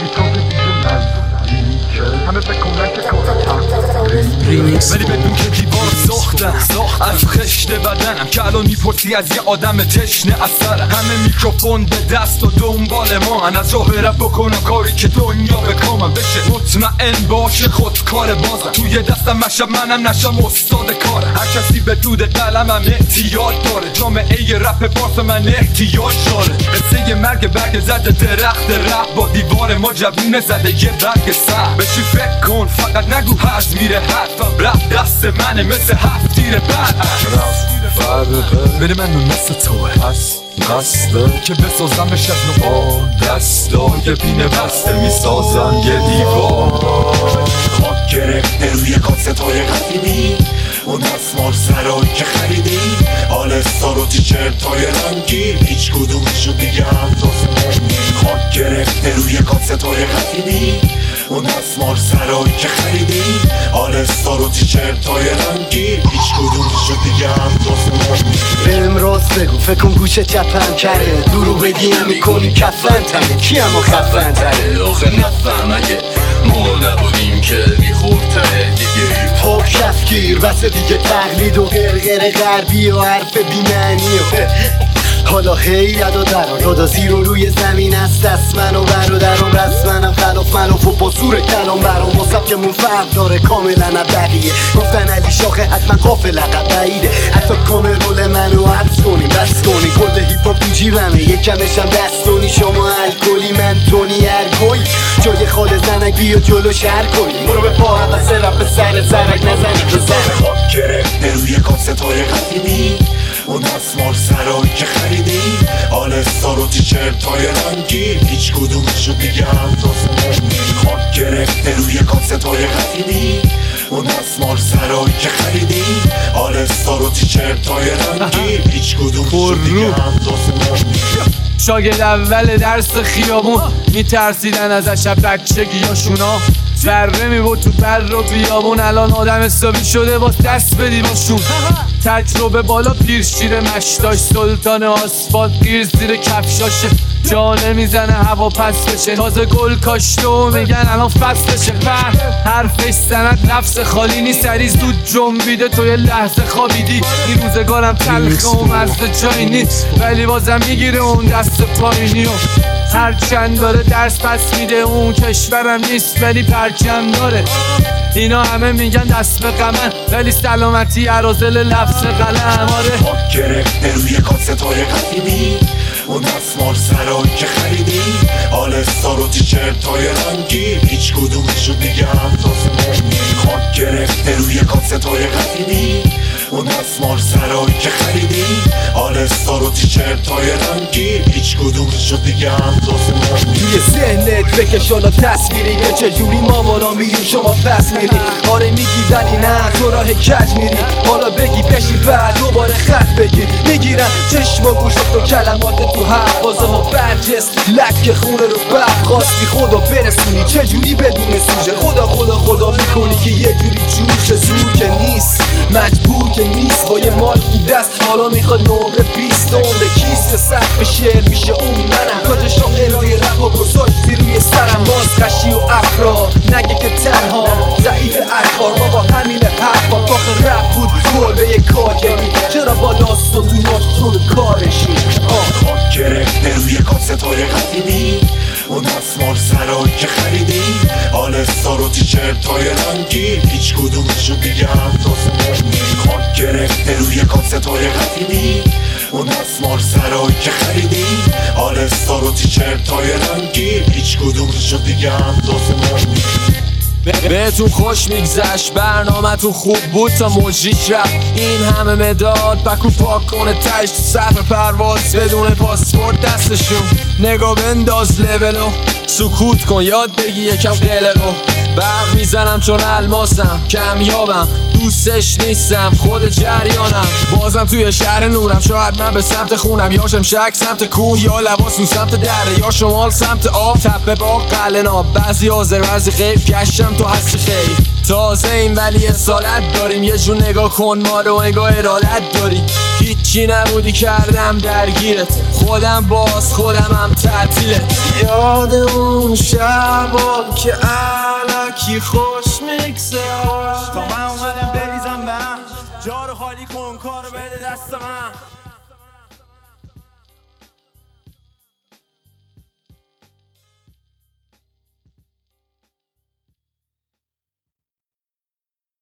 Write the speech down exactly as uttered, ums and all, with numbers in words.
میتازه دیگه نزدیکه همه فکرونه که کارم ریمیکس ولی بدون که دیوار ساختم از خشت بدنم که الان میپرسی از یه آدم تشنه اثرم همه میکروفون به دست و دنبال ما من از راه رب بکنم کاری که دنیا به کامم بشه مطمئن باشه خود کار بازم توی دستم مشم منم نشم استاد کارم هر کسی به دود قلمم احتیاج داره جامعه ی رپ فارس من احتیاج داره قصه مرگ برگ زده درخت رپ با دیوار ما جوونه زده یه برگ سر بشی فکر کن فقط نگو هست میره حرفم رپ دست منه مثل هفت تیر بعد بره من اون مثل توه پس قصده که بسازمش از نوع دستای پینه بسته میسازم یه دیوار خاک گرفته روی کاستای قدیمی اون دستمال سرایی که خریدی آلستار و تیشرت های رنگی هیچ کدومشو دیگه اندازه نمی خاک گرفته روی کاستای قدیمی اون دستمال سرایی که خریدی آلستار و تیشرت های رنگی هیچ کدومشو دیگه اندازه نمی برم راست بگو فکر کن گوشه چپم کرده دورو بگی هم میکنی کفن تنه کی همو خفن تره آخه نفهم اگه ما نبودیم که میخورتره دیگه پاک کفگیر بسه دیگه تقلید و غرغر غربی و حرف بیمعنی و حالا هیرد و دران دادا زیر و روی زمین است دست من و برادرم رسمنم خلاف من و فوق سور کلام برام و سبکمون فرق داره کاملا بقیه گفتن علی شاخه حتما قافل لقب بعیده حتی کامل رول منو حبس کنیم بس کنی کل هیپ هاپ تو جیبمه یکمشم دستونی شما الکلی من تونی ارگوی جای خال زنک بیا جلو شهر کنیم برو به پا حوث رپ سر زرک نزنی تو زن خاک گرفته روی کاستای قدیمی اون دستمال سرایی که خریدی آلستار و تیشرت های رنگی هیچ کدومشو دیگه اندازه نمی خاک گرفته روی کاستای قدیمی اون دستمال سرایی که خریدی آلستار و تیشرت های رنگی هیچ کدومشو دیگه اندازه نمی شاگرد اول درس خیابون میترسیدن ازش بچگیاشونا ذره میبود تو بر و بیابون الان آدم حسابی شده باز دست بدی باشون تجربه بالا پیر شیر مشتاش سلطان آسفالت گیر زیر کفشاشه جانه میزنه هوا پس بشه تازه گل کاشته و میگن الان فصلشه فهم حرفش سند نفس خالی نیست سری زود جنبیده تو یه لحظه خوابیدی این روزگارم تلخه و مزه جایی نیست ولی بازم میگیره اون دست پایینی و هر چند داره درس پس میده اون کشورم نیست ولی پرچم داره اینا همه میگن دست به قمن ولی سلامتی عرازل لفظ قلم آره خاک گرفته روی کاستای قدیمی اون دستمال سرایی که خریدی آلستار و تیشرت های رنگی هیچ کدومشو دیگه اندازه نمی خاک گرفته روی کاستای قدیمی اون دستمال سرایی که خریدی آلستار و تیشرت های رنگی هیچ کدومشو دیگه اندازه نمی توی ذهنت بکش حالا تصویری که چجوری مامانا میریم شما پس میری آره میگی ولی نه تو راه کج میری حالا بگی بشی بعد دوباره خط بگیر میگیرن چشم و گوشت و کلمات تو حرف بازه ها برجست لک خونه رو برد خواستی خدا برسونی چجوری بدون سوژه خدا خدا خدا میکنی که یه جوری جوش زور که نیست مجبور که نیست با یه مال تو دست حالا میخواد نمره بیست عمر کیست سقف شعر میشه اون منم کاج شاعرهای رپ و گذاشتی روی سرم باز قشی و افراد نگه که تنها ضعیف اخبار ما با همین حرفا باخ رپ بود کلبه کاگمی چرا بالاست و دوناش تو کارشی خاک گرفته روی کاستای قدیمی اون دستمال سرایی که خریدی آلستار و تیشرت های رنگی هیچ کدومشو دیگه اندازه نمی خاک گرفته روی کاستای قدیمی اون دستمال سرایی که خریدی آلستار و تیشرت های رنگی هیچ کدومشو دیگه اندازه نمی بهتون خوش میگذشت برنامه‌تون خوب بود تا موجیک رفت این همه مداد بکو پاک کنه تش تو صف پرواز بدون پاسپورت دستشون نگاه بنداز لولو سکوت کن یاد بگی یکم قلقو برق میزنم چون الماسم کمیابم دوستش نیستم خود جریانم بازم توی شهر نورم شاید من به سمت خونم یا شمشک سمت کوه یا لباسون سمت دره یا شمال سمت آب تپه باغ قلعه ناب بعضی حاضر بعضی غیب گشتم تو هستی خیلی تازه این ولی اصالت داریم یه جون نگاه کن ما رو نگاه ارادت داری هیچی نبودی کردم درگیرت، خودم باز خودمم تعطیلت. یاد اون شبا که علکی خوش میکسه تا من اومدم بریزم به هم، جا رو خالی کن، کارو بده دست من.